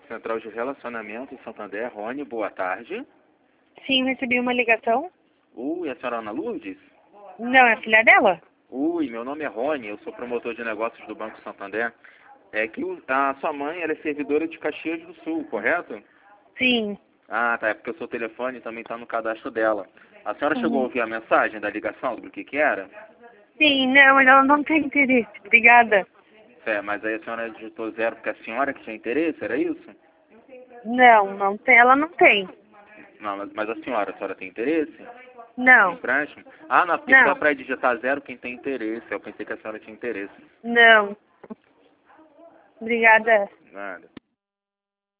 Central de Relacionamento Santander, Rony, boa tarde. Sim, recebi uma ligação. Ui, a senhora Ana Lourdes? Não, é a filha dela? Ui, meu nome é Rony, eu sou promotor de negócios do Banco Santander. É que a sua mãe, ela é servidora de Caxias do Sul, correto? Sim. Ah, tá, é porque o seu telefone também está no cadastro dela. A senhora chegou a ouvir a mensagem da ligação, do que era? Sim, não, ela não tem interesse. Obrigada. É, mas aí a senhora digitou 0 porque a senhora que tinha interesse, era isso? Não, não tem, ela não tem. Não, mas a senhora tem interesse? No Não, empréstimo? Ah, não, porque só não, para digitar 0 quem tem interesse. Eu pensei que a senhora tinha interesse. não. Obrigada. Nada.